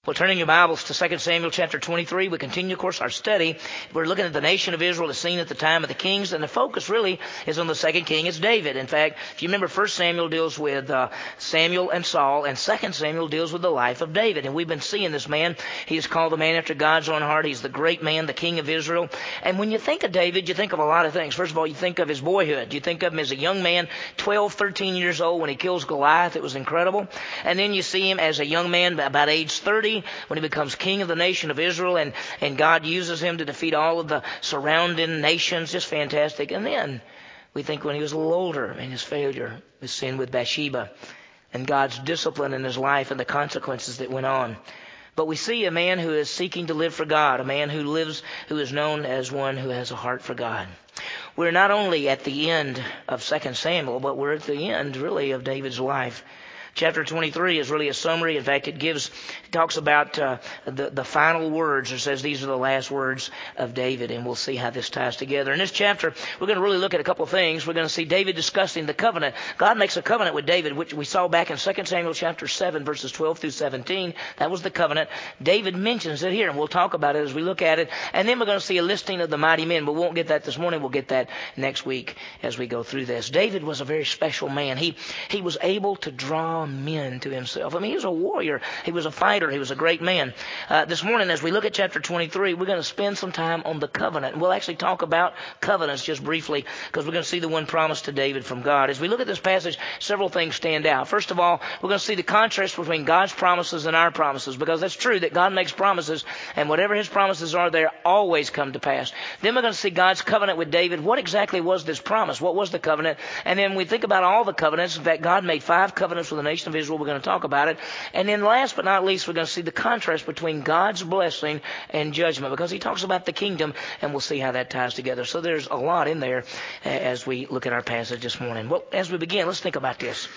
Well, turning your Bibles to 2 Samuel chapter 23, we continue, of course, our study. We're looking at the nation of Israel as seen at the time of the kings, and the focus really is on the second king. It's David. In fact, if you remember, 1 Samuel deals with Samuel and Saul, and 2 Samuel deals with the life of David. And we've been seeing this man. He is called the man after God's own heart. He's the great man, the king of Israel. And when you think of David, you think of a lot of things. First of all, you think of his boyhood. You think of him as a young man, 12, 13 years old when he kills Goliath. It was incredible. And then you see him as a young man about age 30 when he becomes king of the nation of Israel, and God uses him to defeat all of the surrounding nations. Just fantastic. And then we think when he was a little older and his failure, his sin with Bathsheba, and God's discipline in his life and the consequences that went on. But we see a man who is seeking to live for God, a man who is known as one who has a heart for God. We're not only at the end of 2 Samuel, but we're at the end, really, of David's life. Chapter 23 is really a summary. In fact, it talks about the final words. It says these are the last words of David, and we'll see how this ties together. In this chapter, we're going to really look at a couple of things. We're going to see David discussing the covenant. God makes a covenant with David, which we saw back in 2 Samuel chapter 7, verses 12 through 17. That was the covenant. David mentions it here, and we'll talk about it as we look at it. And then we're going to see a listing of the mighty men, but we won't get that this morning. We'll get that next week as we go through this. David was a very special man. He was able to draw men to himself. I mean, he was a warrior. He was a fighter. He was a great man. This morning, as we look at chapter 23, we're going to spend some time on the covenant. And we'll actually talk about covenants just briefly because we're going to see the one promised to David from God. As we look at this passage, several things stand out. First of all, we're going to see the contrast between God's promises and our promises, because that's true that God makes promises, and whatever his promises are, they always come to pass. Then we're going to see God's covenant with David. What exactly was this promise? What was the covenant? And then we think about all the covenants. In fact, God made 5 covenants with the nation of Israel. We're going to talk about it. And then last but not least, we're going to see the contrast between God's blessing and judgment, because he talks about the kingdom, and we'll see how that ties together. So there's a lot in there as we look at our passage this morning. Well, as we begin, let's think about this.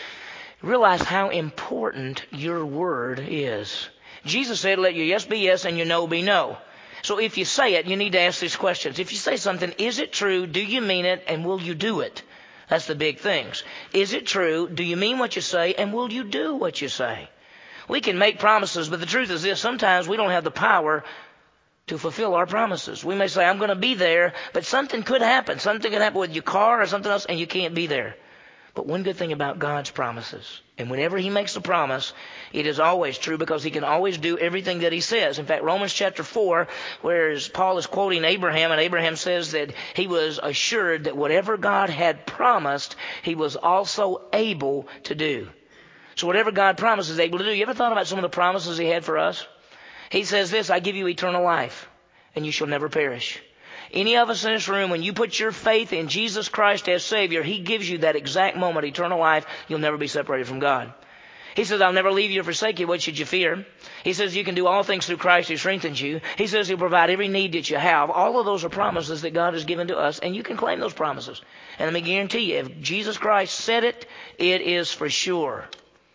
Realize how important your word is. Jesus said, let your yes be yes and your no be no. So if you say it, you need to ask these questions. If you say something, is it true? Do you mean it? And will you do it? That's the big things. Is it true? Do you mean what you say? And will you do what you say? We can make promises, but the truth is this. Sometimes we don't have the power to fulfill our promises. We may say, I'm going to be there, but something could happen. Something could happen with your car or something else, and you can't be there. But one good thing about God's promises, and whenever he makes a promise, it is always true, because he can always do everything that he says. In fact, Romans chapter 4, whereas Paul is quoting Abraham, and Abraham says that he was assured that whatever God had promised, he was also able to do. So whatever God promises, able to do. You ever thought about some of the promises he had for us? He says this, I give you eternal life, and you shall never perish. Any of us in this room, when you put your faith in Jesus Christ as Savior, he gives you that exact moment, eternal life. You'll never be separated from God. He says, I'll never leave you or forsake you. What should you fear? He says, you can do all things through Christ who strengthens you. He says he'll provide every need that you have. All of those are promises that God has given to us, and you can claim those promises. And let me guarantee you, if Jesus Christ said it, it is for sure.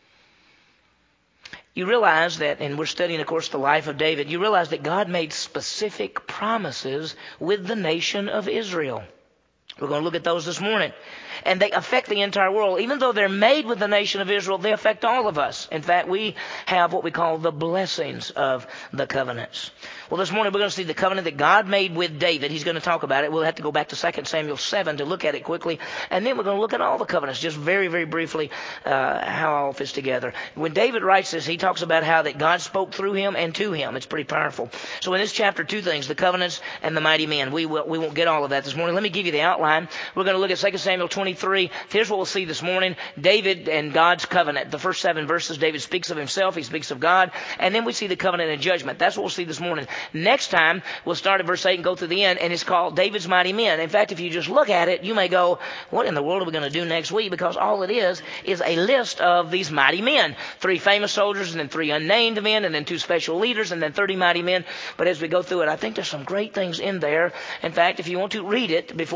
You realize that, and we're studying, of course, the life of David, you realize that God made specific promises with the nation of Israel. We're going to look at those this morning. And they affect the entire world. Even though they're made with the nation of Israel, they affect all of us. In fact, we have what we call the blessings of the covenants. Well, this morning we're going to see the covenant that God made with David. He's going to talk about it. We'll have to go back to 2 Samuel 7 to look at it quickly. And then we're going to look at all the covenants, just very, very briefly, how all fits together. When David writes this, he talks about how that God spoke through him and to him. It's pretty powerful. So in this chapter, 2 things, the covenants and the mighty men. We won't get all of that this morning. Let me give you the outline. We're going to look at 2 Samuel 23. Here's what we'll see this morning. David and God's covenant. The first 7 verses, David speaks of himself. He speaks of God. And then we see the covenant and judgment. That's what we'll see this morning. Next time, we'll start at verse 8 and go to the end, and it's called David's Mighty Men. In fact, if you just look at it, you may go, what in the world are we going to do next week? Because all it is a list of these mighty men. 3 famous soldiers, and then 3 unnamed men, and then 2 special leaders, and then 30 mighty men. But as we go through it, I think there's some great things in there. In fact, if you want to read it before next week,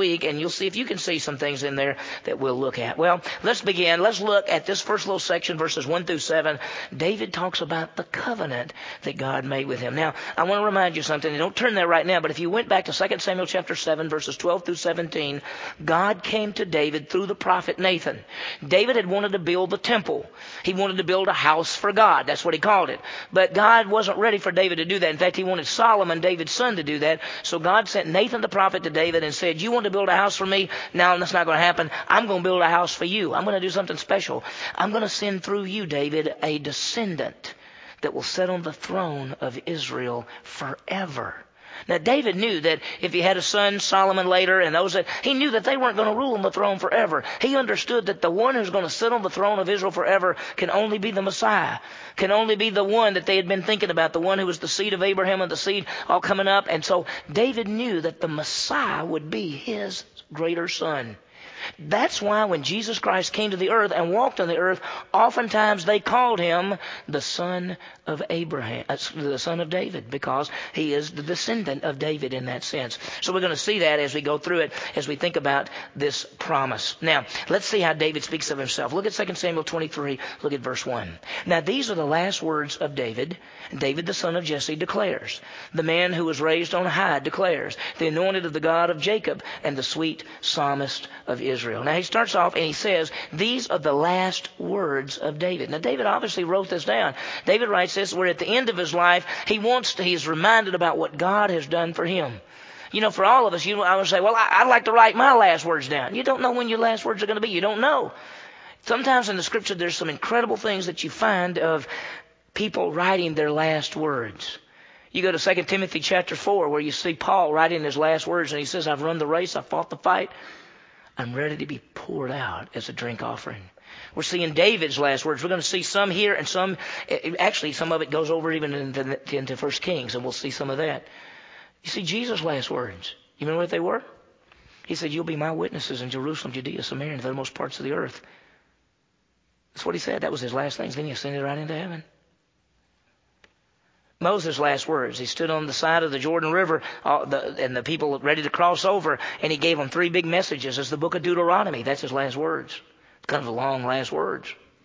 week, and you'll see if you can see some things in there that we'll look at. Well, let's begin. Let's look at this first little section, verses 1 through 7. David talks about the covenant that God made with him. Now, I want to remind you something. Don't turn there right now, but if you went back to 2 Samuel chapter 7, verses 12 through 17, God came to David through the prophet Nathan. David had wanted to build the temple. He wanted to build a house for God. That's what he called it. But God wasn't ready for David to do that. In fact, he wanted Solomon, David's son, to do that. So God sent Nathan the prophet to David and said, you want to build a house for me? No, that's not going to happen. I'm going to build a house for you. I'm going to do something special. I'm going to send through you, David, a descendant that will sit on the throne of Israel forever. Now, David knew that if he had a son, Solomon later, and those that, he knew that they weren't going to rule on the throne forever. He understood that the one who's going to sit on the throne of Israel forever can only be the Messiah, can only be the one that they had been thinking about, the one who was the seed of Abraham and the seed all coming up. And so David knew that the Messiah would be his greater son. That's why when Jesus Christ came to the earth and walked on the earth, oftentimes they called him the son of Abraham, the son of David, because he is the descendant of David in that sense. So we're going to see that as we go through it, as we think about this promise. Now, let's see how David speaks of himself. Look at 2 Samuel 23. Look at verse 1. Now, these are the last words of David. David, the son of Jesse, declares. The man who was raised on high declares. The anointed of the God of Jacob and the sweet psalmist of Israel. Now, he starts off and he says, these are the last words of David. Now, David obviously wrote this down. David writes this, where at the end of his life, he's reminded about what God has done for him. You know, for all of us, I would say, well, I'd like to write my last words down. You don't know when your last words are going to be. You don't know. Sometimes in the scripture, there's some incredible things that you find of people writing their last words. You go to 2 Timothy chapter 4, where you see Paul writing his last words, and he says, I've run the race, I've fought the fight. I'm ready to be poured out as a drink offering. We're seeing David's last words. We're going to see some here and some, actually some of it goes over even into 1 Kings, and we'll see some of that. You see Jesus' last words. You remember what they were? He said, you'll be my witnesses in Jerusalem, Judea, Samaria, and the uttermost parts of the earth. That's what he said. That was his last things. Then he ascended right into heaven. Moses' last words. He stood on the side of the Jordan River and the people ready to cross over, and he gave them 3 big messages. It's the book of Deuteronomy. That's his last words. It's kind of a long last words.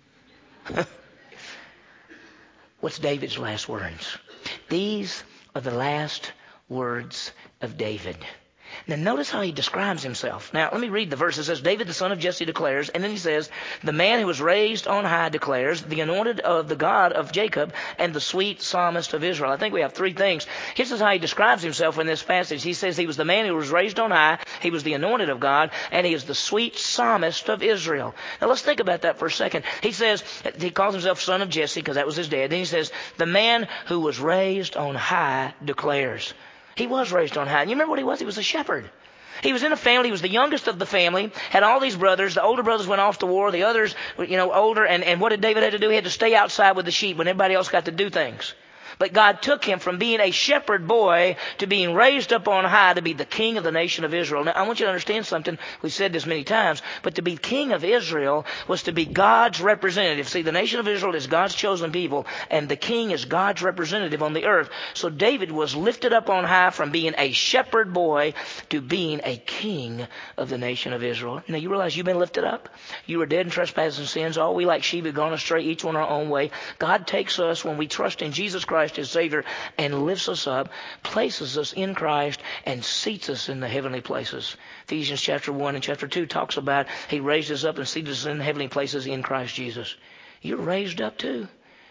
What's David's last words? These are the last words of David. Now notice how he describes himself. Now let me read the verse. It says, David the son of Jesse declares, and then he says, the man who was raised on high declares, the anointed of the God of Jacob and the sweet psalmist of Israel. I think we have 3 things. This is how he describes himself in this passage. He says he was the man who was raised on high, he was the anointed of God, and he is the sweet psalmist of Israel. Now let's think about that for a second. He says, he calls himself son of Jesse because that was his dad. Then he says, the man who was raised on high declares. He was raised on high. And you remember what he was? He was a shepherd. He was in a family. He was the youngest of the family, had all these brothers. The older brothers went off to war. The others, older. And what did David have to do? He had to stay outside with the sheep when everybody else got to do things. But God took him from being a shepherd boy to being raised up on high to be the king of the nation of Israel. Now, I want you to understand something. We've said this many times, but to be king of Israel was to be God's representative. See, the nation of Israel is God's chosen people, and the king is God's representative on the earth. So David was lifted up on high from being a shepherd boy to being a king of the nation of Israel. Now, you realize you've been lifted up? You were dead in trespasses and sins. All we like sheep had gone astray, each one our own way. God takes us when we trust in Jesus Christ, his Savior, and lifts us up, places us in Christ, and seats us in the heavenly places. Ephesians chapter 1 and chapter 2 talks about he raised us up and seated us in the heavenly places in Christ Jesus. You're raised up too.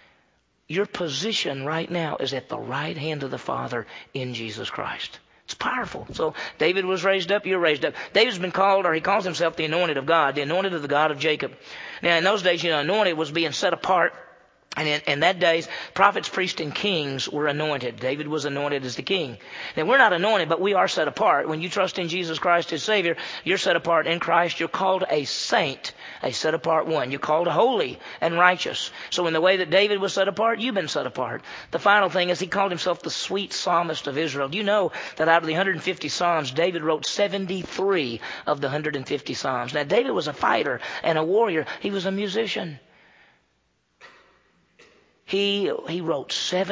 Your position right now is at the right hand of the Father in Jesus Christ. It's powerful. So David was raised up, you're raised up. David's been called, or he calls himself the anointed of God, the anointed of the God of Jacob. Now in those days, anointed was being set apart. And in that days, prophets, priests, and kings were anointed. David was anointed as the king. Now, we're not anointed, but we are set apart. When you trust in Jesus Christ as Savior, you're set apart in Christ. You're called a saint, a set apart one. You're called holy and righteous. So in the way that David was set apart, you've been set apart. The final thing is he called himself the sweet psalmist of Israel. Do you know that out of the 150 psalms, David wrote 73 of the 150 psalms? Now, David was a fighter and a warrior. He was a musician. He wrote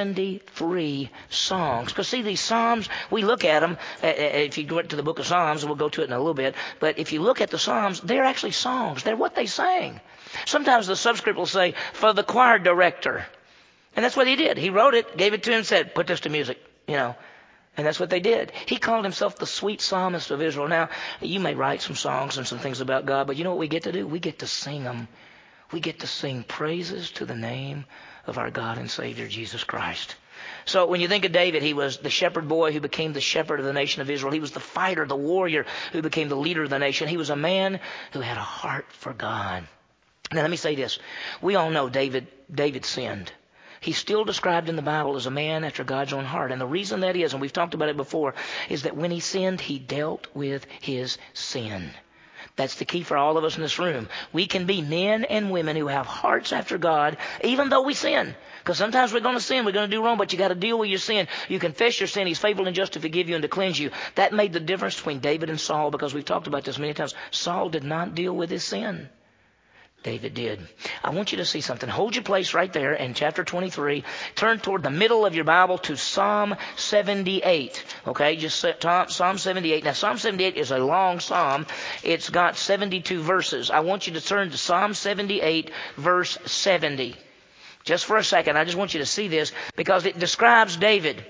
73 songs. Because see, these Psalms, we look at them, if you go to the book of Psalms, we'll go to it in a little bit, but if you look at the Psalms, they're actually songs. They're what they sang. Sometimes the subscript will say, for the choir director. And that's what he did. He wrote it, gave it to him, said, put this to music, And that's what they did. He called himself the sweet psalmist of Israel. Now, you may write some songs and some things about God, but you know what we get to do? We get to sing them. We get to sing praises to the name of our God and Savior, Jesus Christ. So when you think of David, he was the shepherd boy who became the shepherd of the nation of Israel. He was the fighter, the warrior who became the leader of the nation. He was a man who had a heart for God. Now let me say this. We all know David sinned. He's still described in the Bible as a man after God's own heart. And the reason that is, and we've talked about it before, is that when he sinned, he dealt with his sin. That's the key for all of us in this room. We can be men and women who have hearts after God, even though we sin. Because sometimes we're going to sin, we're going to do wrong, but you got to deal with your sin. You confess your sin. He's faithful and just to forgive you and to cleanse you. That made the difference between David and Saul, because we've talked about this many times. Saul did not deal with his sin. David did. I want you to see something. Hold your place right there in chapter 23. Turn toward the middle of your Bible to Psalm 78. Okay, just Psalm 78. Now, Psalm 78 is a long psalm. It's got 72 verses. I want you to turn to Psalm 78, verse 70. Just for a second, I just want you to see this because it describes David.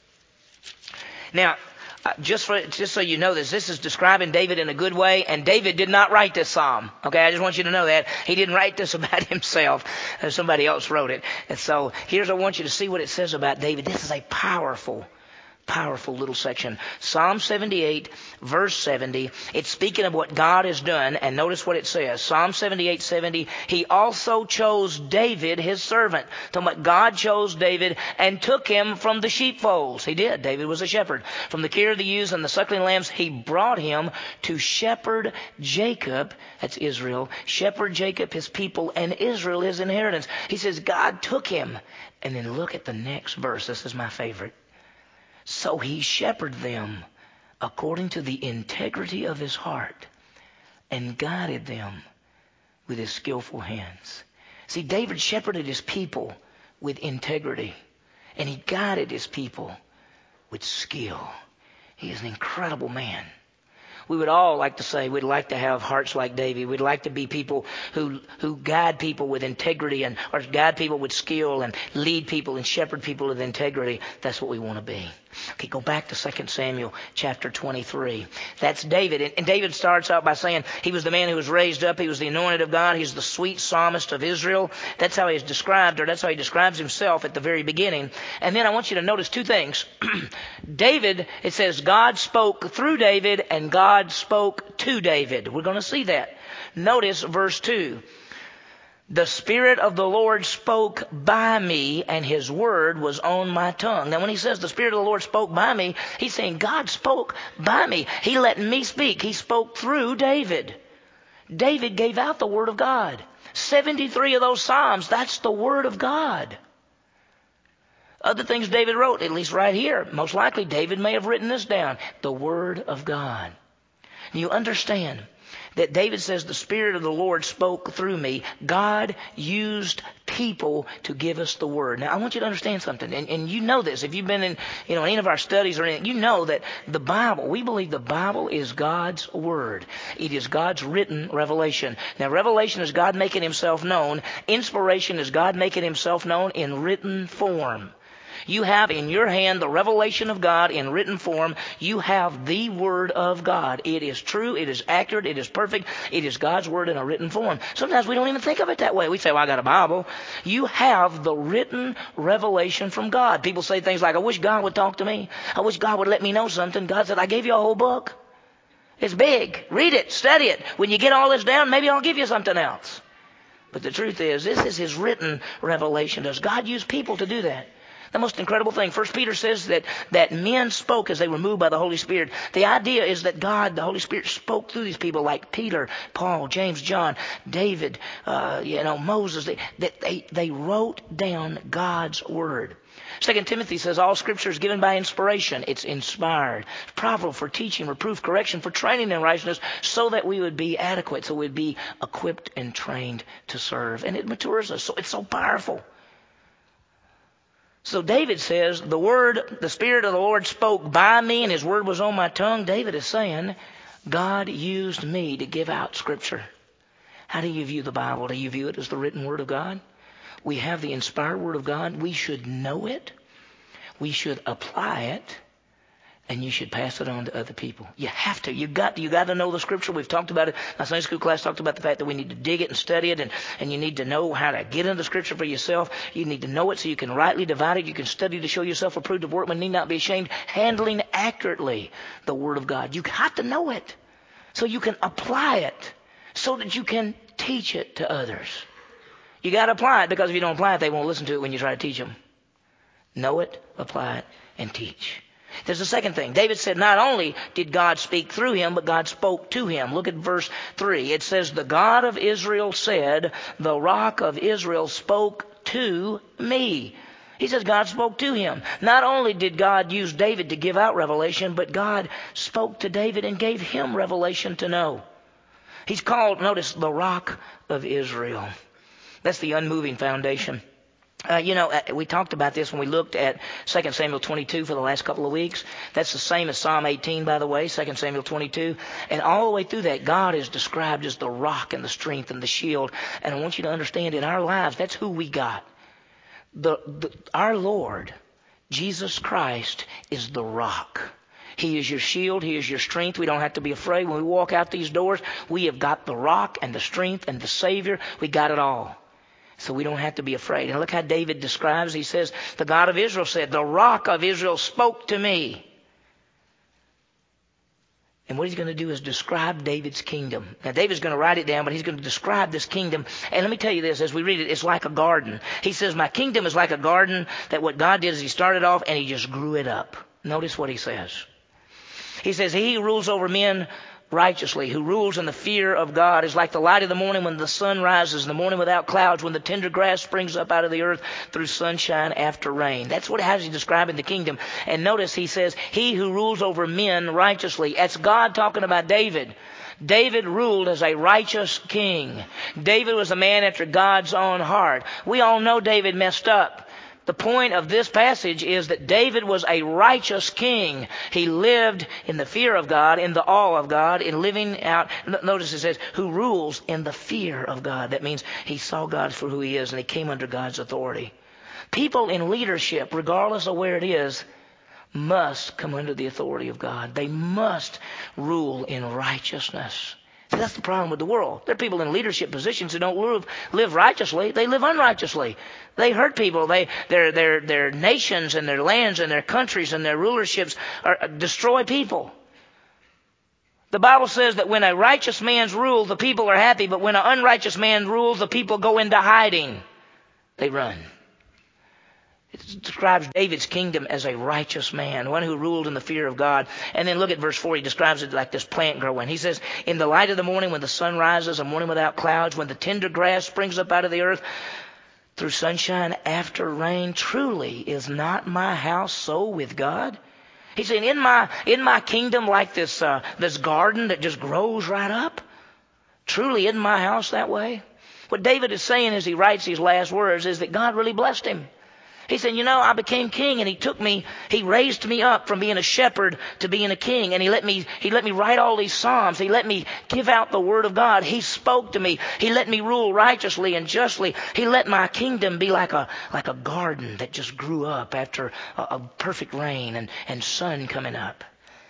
Now, just so you know this is describing David in a good way, and David did not write this psalm. Okay, I just want you to know that. He didn't write this about himself. Somebody else wrote it. And so I want you to see what it says about David. This is a powerful little section. Psalm 78, verse 70. It's speaking of what God has done. And notice what it says. Psalm 78, 70. He also chose David, his servant. Talking about God chose David and took him from the sheepfolds. He did. David was a shepherd. From the care of the ewes and the suckling lambs, he brought him to shepherd Jacob. That's Israel. Shepherd Jacob, his people, and Israel, his inheritance. He says God took him. And then look at the next verse. This is my favorite. So he shepherded them according to the integrity of his heart and guided them with his skillful hands. See, David shepherded his people with integrity, and he guided his people with skill. He is an incredible man. We would all like to say we'd like to have hearts like David. We'd like to be people who guide people with integrity or guide people with skill and lead people and shepherd people with integrity. That's what we want to be. Okay, go back to 2 Samuel chapter 23. That's David. And David starts out by saying he was the man who was raised up. He was the anointed of God. He's the sweet psalmist of Israel. That's how he is described, or that's how he describes himself at the very beginning. And then I want you to notice two things. David, it says God spoke through David and God spoke to David. We're going to see that. Notice verse 2. The Spirit of the Lord spoke by me, and his word was on my tongue. Now, when he says the Spirit of the Lord spoke by me, he's saying God spoke by me. He let me speak. He spoke through David. David gave out the word of God. 73 of those Psalms, that's the word of God. Other things David wrote, at least right here, most likely David may have written this down. The word of God. You understand that David says the Spirit of the Lord spoke through me. God used people to give us the word. Now, I want you to understand something, and you know this. If you've been in any of our studies or anything, you know that the Bible, we believe the Bible is God's word. It is God's written revelation. Now, revelation is God making himself known. Inspiration is God making himself known in written form. You have in your hand the revelation of God in written form. You have the Word of God. It is true. It is accurate. It is perfect. It is God's Word in a written form. Sometimes we don't even think of it that way. We say, well, I got a Bible. You have the written revelation from God. People say things like, I wish God would talk to me. I wish God would let me know something. God said, I gave you a whole book. It's big. Read it. Study it. When you get all this down, maybe I'll give you something else. But the truth is, this is His written revelation. Does God use people to do that? The most incredible thing. 1 Peter says that men spoke as they were moved by the Holy Spirit. The idea is that God, the Holy Spirit, spoke through these people like Peter, Paul, James, John, David, Moses. They wrote down God's word. 2 Timothy says all Scripture is given by inspiration. It's inspired. It's profitable for teaching, reproof, correction, for training in righteousness, so that we would be adequate, so we'd be equipped and trained to serve. And it matures us. So it's so powerful. So David says, the Spirit of the Lord spoke by me and His word was on my tongue. David is saying, God used me to give out Scripture. How do you view the Bible? Do you view it as the written Word of God? We have the inspired Word of God. We should know it. We should apply it. And you should pass it on to other people. You have to. You got to know the Scripture. We've talked about it. My Sunday school class talked about the fact that we need to dig it and study it, and you need to know how to get into the Scripture for yourself. You need to know it so you can rightly divide it. You can study to show yourself approved of workmen, need not be ashamed, handling accurately the Word of God. You have to know it so you can apply it, so that you can teach it to others. You got to apply it, because if you don't apply it, they won't listen to it when you try to teach them. Know it, apply it, and teach. There's a second thing. David said not only did God speak through him, but God spoke to him. Look at verse 3. It says, the God of Israel said, the rock of Israel spoke to me. He says God spoke to him. Not only did God use David to give out revelation, but God spoke to David and gave him revelation to know. He's called, notice, the rock of Israel. That's the unmoving foundation. We talked about this when we looked at 2 Samuel 22 for the last couple of weeks. That's the same as Psalm 18, by the way, 2 Samuel 22. And all the way through that, God is described as the rock and the strength and the shield. And I want you to understand, in our lives, that's who we got. Our Lord, Jesus Christ, is the rock. He is your shield. He is your strength. We don't have to be afraid. When we walk out these doors, we have got the rock and the strength and the Savior. We got it all. So we don't have to be afraid. And look how David describes. He says, the God of Israel said, the rock of Israel spoke to me. And what he's going to do is describe David's kingdom. Now, David's going to write it down, but he's going to describe this kingdom. And let me tell you this, as we read it, it's like a garden. He says, my kingdom is like a garden, that what God did is He started off and He just grew it up. Notice what He says. He says, He who rules over men righteously, who rules in the fear of God, is like the light of the morning when the sun rises, in the morning without clouds, when the tender grass springs up out of the earth through sunshine after rain. That's how he's describing the kingdom. And notice he says, He who rules over men righteously. That's God talking about David. David ruled as a righteous king. David was a man after God's own heart. We all know David messed up. The point of this passage is that David was a righteous king. He lived in the fear of God, in the awe of God, in living out. Notice it says, who rules in the fear of God. That means he saw God for who He is and he came under God's authority. People in leadership, regardless of where it is, must come under the authority of God. They must rule in righteousness. See, that's the problem with the world. There are people in leadership positions who don't live righteously. They live unrighteously. They hurt people. Their nations and their lands and their countries and their rulerships destroy people. The Bible says that when a righteous man's rule, the people are happy. But when an unrighteous man rules, the people go into hiding. They run. It describes David's kingdom as a righteous man, one who ruled in the fear of God. And then look at verse 4. He describes it like this plant growing. He says, in the light of the morning when the sun rises, a morning without clouds, when the tender grass springs up out of the earth through sunshine after rain, truly is not my house so with God? He's saying, in my kingdom, like this garden that just grows right up, truly isn't my house that way? What David is saying as he writes these last words is that God really blessed him. He said, I became king, and He raised me up from being a shepherd to being a king, and He let me write all these Psalms. He let me give out the Word of God. He spoke to me. He let me rule righteously and justly. He let my kingdom be like a garden that just grew up after a perfect rain and sun coming up.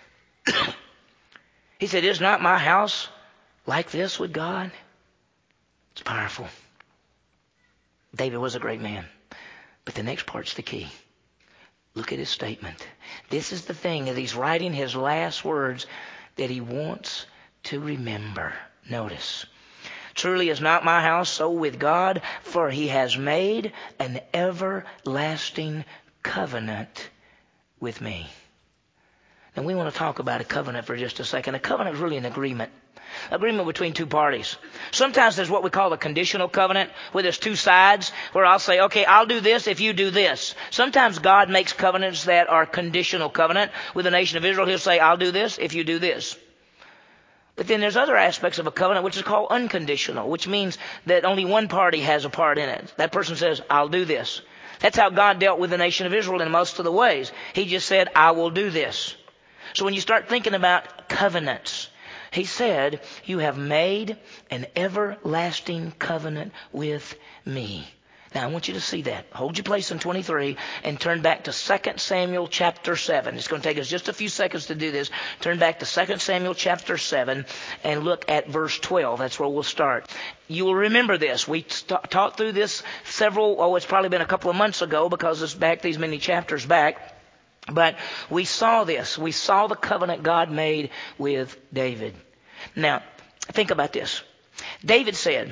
He said, is not my house like this with God? It's powerful. David was a great man. But the next part's the key. Look at his statement. This is the thing that he's writing his last words that he wants to remember. Notice. Truly is not my house so with God, for He has made an everlasting covenant with me. Now we want to talk about a covenant for just a second. A covenant is really an agreement. Agreement between two parties. Sometimes there's what we call a conditional covenant, where there's two sides, where I'll say, okay, I'll do this if you do this. Sometimes God makes covenants that are conditional covenant. With the nation of Israel, He'll say, I'll do this if you do this. But then there's other aspects of a covenant which is called unconditional, which means that only one party has a part in it. That person says, I'll do this. That's how God dealt with the nation of Israel in most of the ways. He just said, I will do this. So when you start thinking about covenants, he said, you have made an everlasting covenant with me. Now I want you to see that. Hold your place in 23 and turn back to 2 Samuel chapter 7. It's going to take us just a few seconds to do this. Turn back to 2 Samuel chapter 7 and look at verse 12. That's where we'll start. You will remember this. We taught through this it's probably been a couple of months ago because it's back these many chapters back. But we saw this. We saw the covenant God made with David. Now, think about this. David said,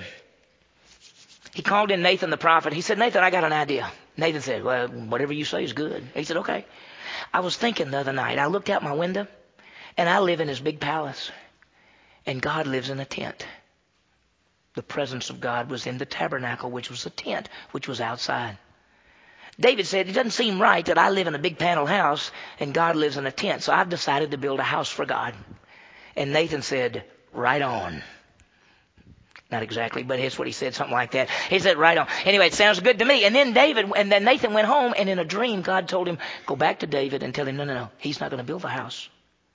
he called in Nathan the prophet. He said, Nathan, I got an idea. Nathan said, well, whatever you say is good. He said, okay. I was thinking the other night, I looked out my window, and I live in his big palace, and God lives in a tent. The presence of God was in the tabernacle, which was a tent, which was outside. David said, it doesn't seem right that I live in a big panel house and God lives in a tent, so I've decided to build a house for God. And Nathan said, right on. Not exactly, but here's what he said, something like that. He said, right on. Anyway, it sounds good to me. And then Nathan went home, and in a dream, God told him, go back to David and tell him, no, he's not going to build a house.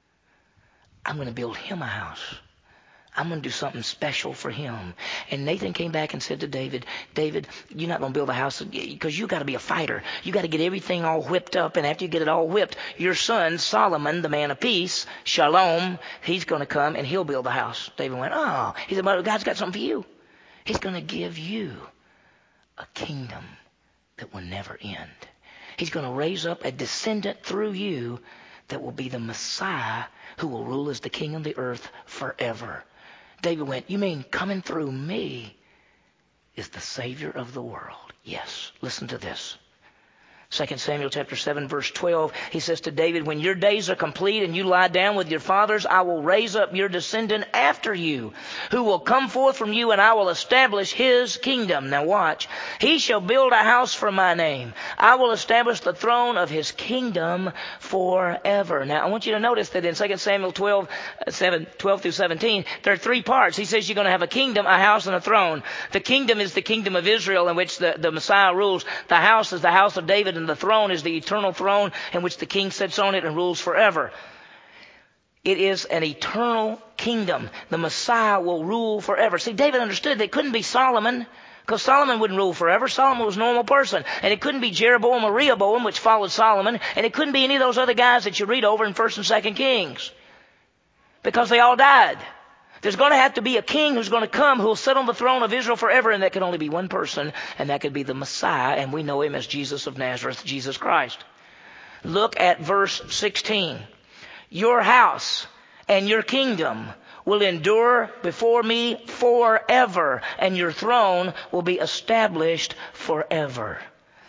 I'm going to build him a house. I'm going to do something special for him. And Nathan came back and said to David, you're not going to build a house because you got to be a fighter. You got to get everything all whipped up. And after you get it all whipped, your son, Solomon, the man of peace, Shalom, he's going to come and he'll build the house. David went, oh. He said, well, God's got something for you. He's going to give you a kingdom that will never end. He's going to raise up a descendant through you that will be the Messiah who will rule as the king of the earth forever. David went, you mean coming through me is the Savior of the world? Yes. Listen to this. 2 Samuel chapter 7 verse 12, he says to David, when your days are complete and you lie down with your fathers, I will raise up your descendant after you, who will come forth from you, and I will establish his kingdom. Now watch. He shall build a house for my name. I will establish the throne of his kingdom forever. Now I want you to notice that in 2 Samuel 12 through 17, there are three parts. He says you're going to have a kingdom, a house, and a throne. The kingdom is the kingdom of Israel in which the Messiah rules. The house is the house of David, and the throne is the eternal throne in which the king sits on it and rules forever. It is an eternal kingdom. The Messiah will rule forever. See, David understood that it couldn't be Solomon, because Solomon wouldn't rule forever. Solomon was a normal person. And it couldn't be Jeroboam or Rehoboam, which followed Solomon. And it couldn't be any of those other guys that you read over in 1 and 2 Kings, because they all died. There's going to have to be a king who's going to come who will sit on the throne of Israel forever, and that can only be one person, and that could be the Messiah, and we know him as Jesus of Nazareth, Jesus Christ. Look at verse 16. Your house and your kingdom will endure before me forever, and your throne will be established forever.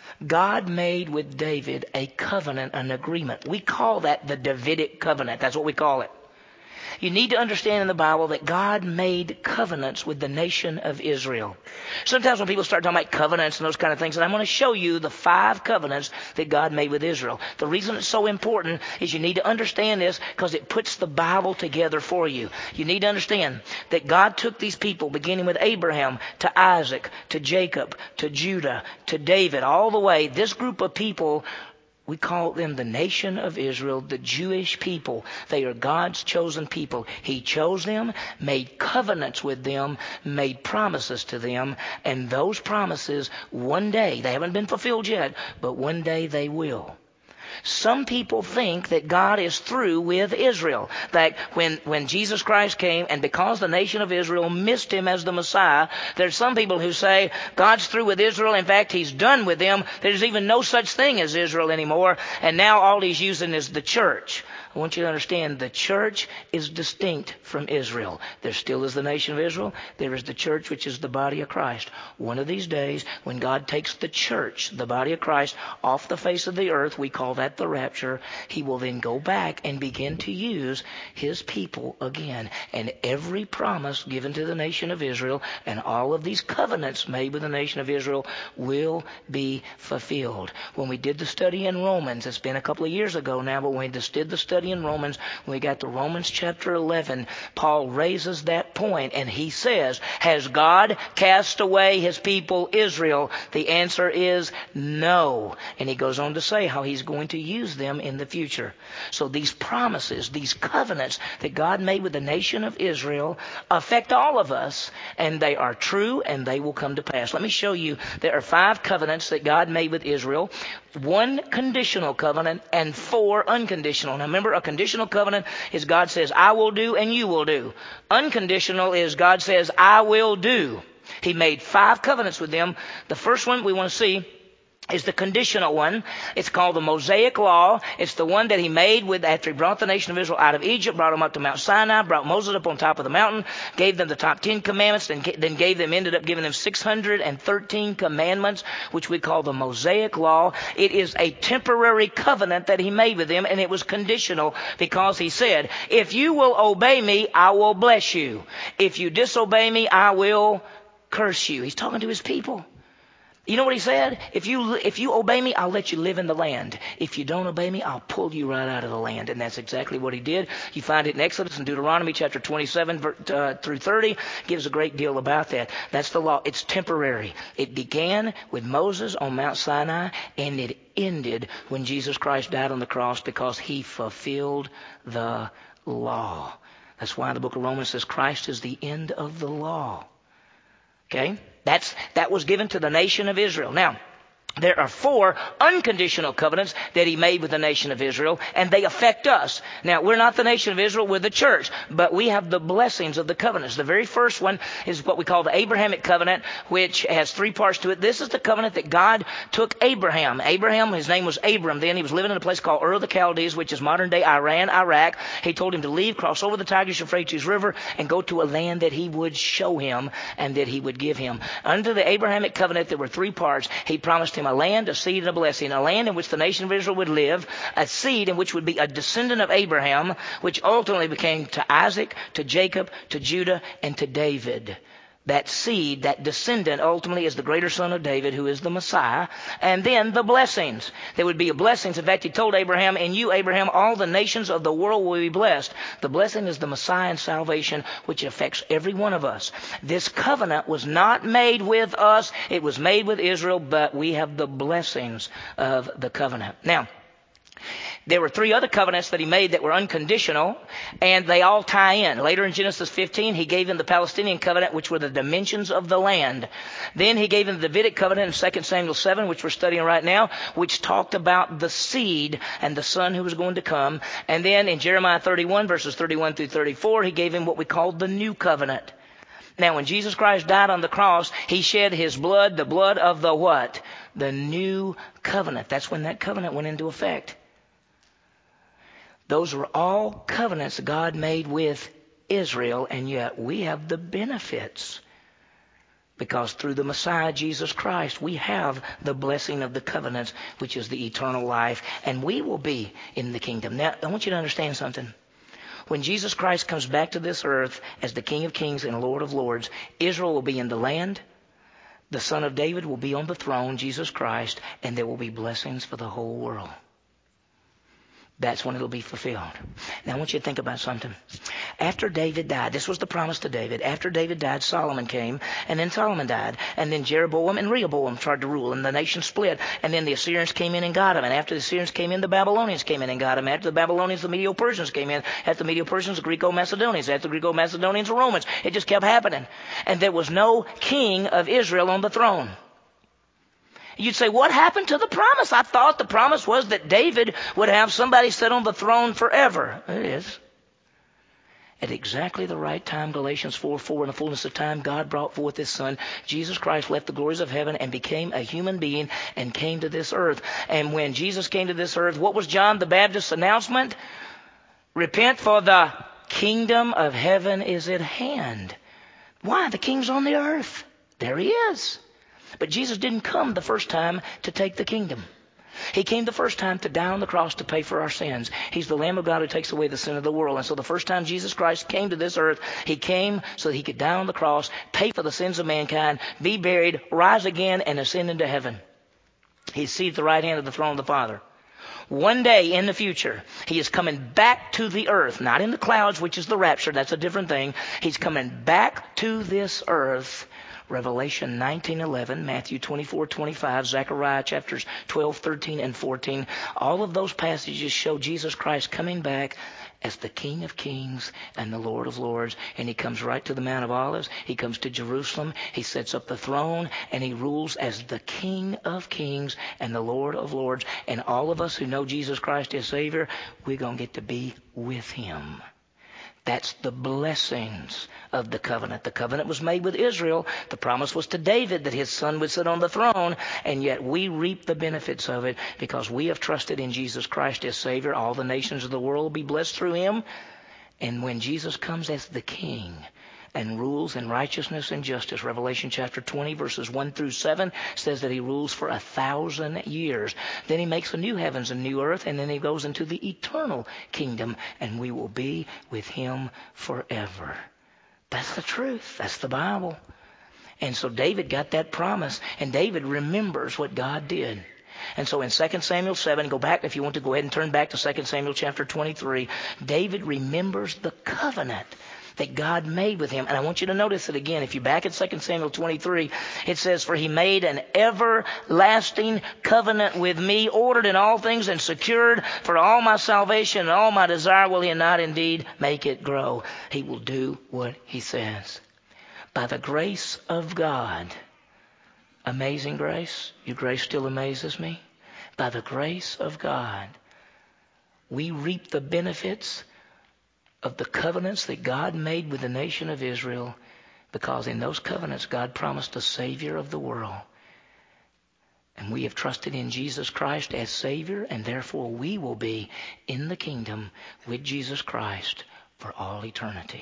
God made with David a covenant, an agreement. We call that the Davidic covenant. That's what we call it. You need to understand in the Bible that God made covenants with the nation of Israel. Sometimes when people start talking about covenants and those kind of things, and I'm going to show you the 5 covenants that God made with Israel. The reason it's so important is you need to understand this because it puts the Bible together for you. You need to understand that God took these people, beginning with Abraham, to Isaac, to Jacob, to Judah, to David, all the way. This group of people, we call them the nation of Israel, the Jewish people. They are God's chosen people. He chose them, made covenants with them, made promises to them, and those promises, one day, they haven't been fulfilled yet, but one day they will. Some people think that God is through with Israel. That when Jesus Christ came, and because the nation of Israel missed him as the Messiah, there's some people who say God's through with Israel. In fact, he's done with them. There's even no such thing as Israel anymore. And now all he's using is the church. I want you to understand the church is distinct from Israel. There still is the nation of Israel. There is the church, which is the body of Christ. One of these days, when God takes the church, the body of Christ, off the face of the earth, we call that the rapture. He will then go back and begin to use his people again. And every promise given to the nation of Israel and all of these covenants made with the nation of Israel will be fulfilled. When we did the study in Romans, it's been a couple of years ago now, but when we just did the study in Romans, when we got to Romans chapter 11, Paul raises that point. And he says, has God cast away his people Israel? The answer is no. And he goes on to say how he's going to use them in the future. So these promises, these covenants that God made with the nation of Israel affect all of us, and they are true and they will come to pass. Let me show you. There are 5 covenants that God made with Israel. 1 conditional covenant and 4 unconditional. Now remember, a conditional covenant is God says, I will do and you will do. Unconditional is God says, I will do. He made 5 covenants with them. The first one we want to see is the conditional one. It's called the Mosaic Law. It's the one that he made with after he brought the nation of Israel out of Egypt, brought them up to Mount Sinai, brought Moses up on top of the mountain, gave them the top 10 commandments, ended up giving them 613 commandments, which we call the Mosaic Law. It is a temporary covenant that he made with them, and it was conditional because he said, if you will obey me, I will bless you. If you disobey me, I will curse you. He's talking to his people. You know what he said? If you obey me, I'll let you live in the land. If you don't obey me, I'll pull you right out of the land. And that's exactly what he did. You find it in Exodus and Deuteronomy chapter 27 through 30. Gives a great deal about that. That's the law. It's temporary. It began with Moses on Mount Sinai, and it ended when Jesus Christ died on the cross because he fulfilled the law. That's why the book of Romans says Christ is the end of the law. Okay? That was given to the nation of Israel. Now, there are 4 unconditional covenants that he made with the nation of Israel, and they affect us. Now, we're not the nation of Israel, we're the church, but we have the blessings of the covenants. The very first one is what we call the Abrahamic covenant, which has 3 parts to it. This is the covenant that God took Abraham. Abraham, his name was Abram then. He was living in a place called Ur of the Chaldees, which is modern-day Iran, Iraq. He told him to leave, cross over the Tigris-Euphrates River, and go to a land that he would show him and that he would give him. Under the Abrahamic covenant, there were 3 parts. He promised him a land, a seed, and a blessing. A land in which the nation of Israel would live, a seed in which would be a descendant of Abraham, which ultimately became to Isaac, to Jacob, to Judah, and to David. That seed, that descendant, ultimately is the greater son of David, who is the Messiah. And then the blessings. There would be a blessings. In fact, he told Abraham, in you, Abraham, all the nations of the world will be blessed. The blessing is the Messiah and salvation, which affects every one of us. This covenant was not made with us. It was made with Israel, but we have the blessings of the covenant. Now, there were 3 other covenants that he made that were unconditional, and they all tie in. Later in Genesis 15, he gave them the Palestinian covenant, which were the dimensions of the land. Then he gave them the Davidic covenant in 2 Samuel 7, which we're studying right now, which talked about the seed and the son who was going to come. And then in Jeremiah 31, verses 31 through 34, he gave him what we call the new covenant. Now, when Jesus Christ died on the cross, he shed his blood, the blood of the what? The new covenant. That's when that covenant went into effect. Those were all covenants God made with Israel, and yet we have the benefits. Because through the Messiah, Jesus Christ, we have the blessing of the covenants, which is the eternal life, and we will be in the kingdom. Now, I want you to understand something. When Jesus Christ comes back to this earth as the King of Kings and Lord of Lords, Israel will be in the land, the Son of David will be on the throne, Jesus Christ, and there will be blessings for the whole world. That's when it'll be fulfilled. Now I want you to think about something. After David died, this was the promise to David. After David died, Solomon came, and then Solomon died. And then Jeroboam and Rehoboam tried to rule, and the nation split. And then the Assyrians came in and got him. And after the Assyrians came in, the Babylonians came in and got him. After the Babylonians, the Medo-Persians came in. After the Medo-Persians, the Greco-Macedonians. After the Greco-Macedonians, the Romans. It just kept happening. And there was no king of Israel on the throne. You'd say, what happened to the promise? I thought the promise was that David would have somebody sit on the throne forever. It is. At exactly the right time, Galatians 4:4, in the fullness of time, God brought forth his son. Jesus Christ left the glories of heaven and became a human being and came to this earth. And when Jesus came to this earth, what was John the Baptist's announcement? Repent, for the kingdom of heaven is at hand. Why? The king's on the earth. There he is. But Jesus didn't come the first time to take the kingdom. He came the first time to die on the cross to pay for our sins. He's the Lamb of God who takes away the sin of the world. And so the first time Jesus Christ came to this earth, he came so that he could die on the cross, pay for the sins of mankind, be buried, rise again, and ascend into heaven. He's seated at the right hand of the throne of the Father. One day in the future, he is coming back to the earth, not in the clouds, which is the rapture. That's a different thing. He's coming back to this earth. Revelation 19:11, Matthew 24:25, Zechariah chapters 12, 13, and 14. All of those passages show Jesus Christ coming back as the King of Kings and the Lord of Lords. And he comes right to the Mount of Olives. He comes to Jerusalem. He sets up the throne and he rules as the King of Kings and the Lord of Lords. And all of us who know Jesus Christ as Savior, we're going to get to be with him. That's the blessings of the covenant. The covenant was made with Israel. The promise was to David that his son would sit on the throne. And yet we reap the benefits of it because we have trusted in Jesus Christ as Savior. All the nations of the world will be blessed through him. And when Jesus comes as the King and rules in righteousness and justice, Revelation chapter 20 verses 1 through 7 says that he rules for 1,000 years. Then he makes a new heavens and new earth, and then he goes into the eternal kingdom, and we will be with him forever. That's the truth. That's the Bible. And so David got that promise, and David remembers what God did. And so in 2 Samuel 7, go back if you want to, go ahead and turn back to 2 Samuel chapter 23. David remembers the covenant that God made with him. And I want you to notice it again. If you're back at 2 Samuel 23, it says, "For he made an everlasting covenant with me, ordered in all things and secured for all my salvation and all my desire will he not indeed make it grow." He will do what he says. By the grace of God, amazing grace, your grace still amazes me. By the grace of God, we reap the benefits of the covenants that God made with the nation of Israel, because in those covenants God promised a Savior of the world. And we have trusted in Jesus Christ as Savior, and therefore we will be in the kingdom with Jesus Christ for all eternity.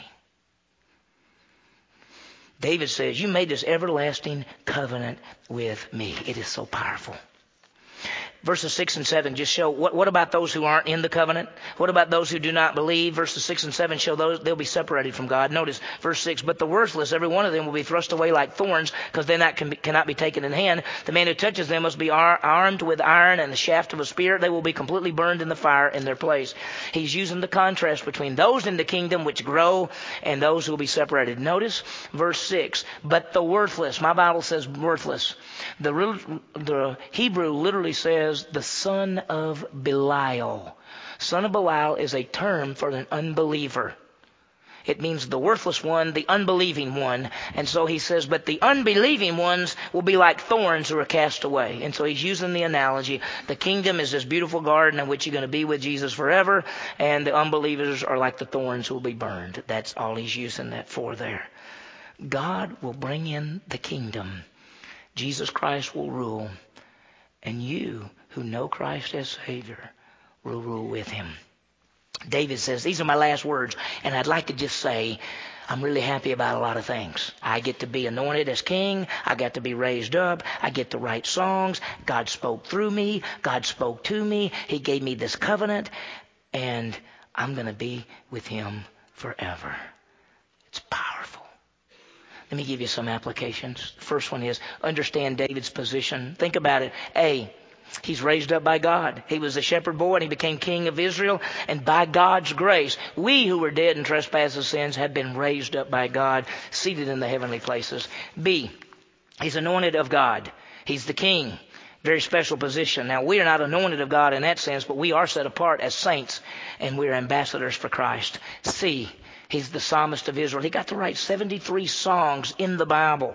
David says, "You made this everlasting covenant with me." It is so powerful. Verses 6 and 7 just show what about those who aren't in the covenant? What about those who do not believe? Verses 6 and 7 show those they'll be separated from God. Notice verse 6, "But the worthless, every one of them will be thrust away like thorns, because they cannot be taken in hand. The man who touches them must be armed with iron and the shaft of a spear. They will be completely burned in the fire in their place." He's using the contrast between those in the kingdom which grow and those who will be separated. Notice verse 6, "But the worthless." My Bible says worthless. The Hebrew literally says the son of Belial. Son of Belial is a term for an unbeliever. It means the worthless one, the unbelieving one. And so he says, but the unbelieving ones will be like thorns who are cast away. And so he's using the analogy. The kingdom is this beautiful garden in which you're going to be with Jesus forever. And the unbelievers are like the thorns who will be burned. That's all he's using that for there. God will bring in the kingdom. Jesus Christ will rule. And you who know Christ as Savior will rule with him. David says, these are my last words, and I'd like to just say, I'm really happy about a lot of things. I get to be anointed as king. I got to be raised up. I get to write songs. God spoke through me. God spoke to me. He gave me this covenant, and I'm going to be with him forever. It's powerful. Let me give you some applications. The first one is understand David's position. Think about it. A, he's raised up by God. He was a shepherd boy and he became king of Israel. And by God's grace, we who were dead in trespasses and sins have been raised up by God, seated in the heavenly places. B, he's anointed of God. He's the king. Very special position. Now, we are not anointed of God in that sense, but we are set apart as saints and we're ambassadors for Christ. C, he's the psalmist of Israel. He got to write 73 songs in the Bible.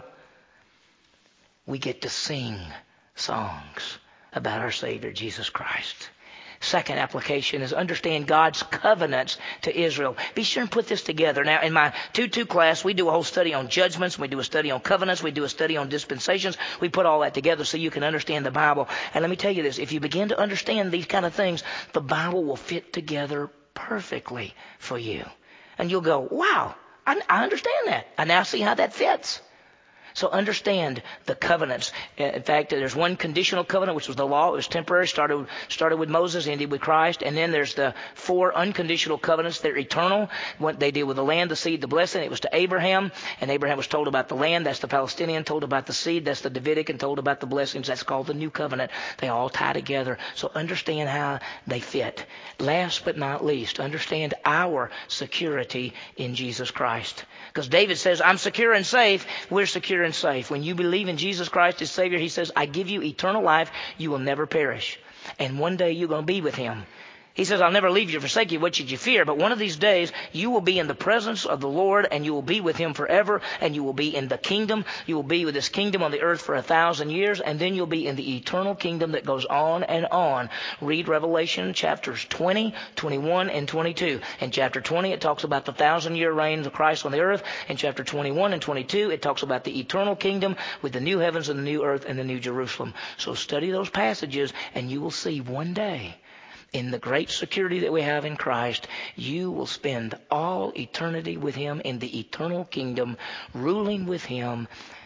We get to sing songs about our Savior, Jesus Christ. Second application is understand God's covenants to Israel. Be sure and put this together. Now, in my 2-2 class, we do a whole study on judgments. We do a study on covenants. We do a study on dispensations. We put all that together so you can understand the Bible. And let me tell you this. If you begin to understand these kind of things, the Bible will fit together perfectly for you. And you'll go, wow, I understand that. I now see how that fits. So understand the covenants. In fact, there's one conditional covenant, which was the law. It was temporary, started with Moses, ended with Christ. And then there's the 4 unconditional covenants. They're eternal. What they deal with the land, the seed, the blessing. It was to Abraham, and Abraham was told about the land. That's the Palestinian. Told about the seed. That's the Davidic. And told about the blessings. That's called the new covenant. They all tie together. So understand how they fit. Last but not least, understand our security in Jesus Christ. Because David says, I'm secure and safe. We're secure and safe. When you believe in Jesus Christ as Savior, he says, I give you eternal life. You will never perish. And one day you're going to be with him. He says, I'll never leave you or forsake you. What should you fear? But one of these days, you will be in the presence of the Lord, and you will be with him forever, and you will be in the kingdom. You will be with this kingdom on the earth for 1,000 years, and then you'll be in the eternal kingdom that goes on and on. Read Revelation chapters 20, 21, and 22. In chapter 20, it talks about the 1,000-year reign of Christ on the earth. In chapter 21 and 22, it talks about the eternal kingdom with the new heavens and the new earth and the new Jerusalem. So study those passages, and you will see one day, in the great security that we have in Christ, you will spend all eternity with him in the eternal kingdom, ruling with him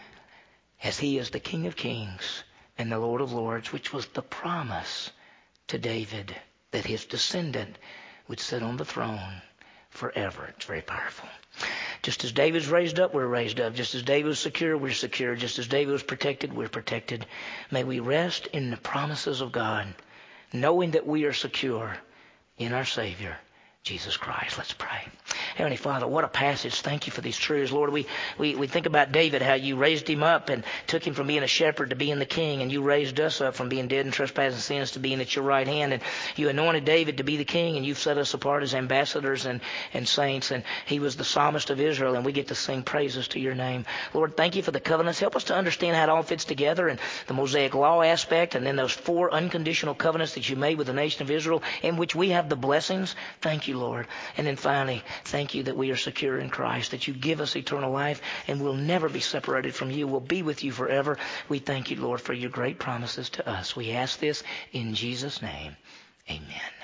as he is the King of Kings and the Lord of Lords, which was the promise to David that his descendant would sit on the throne forever. It's very powerful. Just as David's raised up, we're raised up. Just as David was secure, we're secure. Just as David was protected, we're protected. May we rest in the promises of God, knowing that we are secure in our Savior, Jesus Christ. Let's pray. Heavenly Father, what a passage. Thank you for these truths. Lord, we think about David, how you raised him up and took him from being a shepherd to being the king, and you raised us up from being dead in trespasses and sins to being at your right hand, and you anointed David to be the king, and you've set us apart as ambassadors and saints, and he was the psalmist of Israel, and we get to sing praises to your name. Lord, thank you for the covenants. Help us to understand how it all fits together, and the Mosaic law aspect, and then those 4 unconditional covenants that you made with the nation of Israel, in which we have the blessings. Thank you, Lord. And then finally, thank you that we are secure in Christ, that you give us eternal life, and we'll never be separated from you. We'll be with you forever. We thank you, Lord, for your great promises to us. We ask this in Jesus' name. Amen.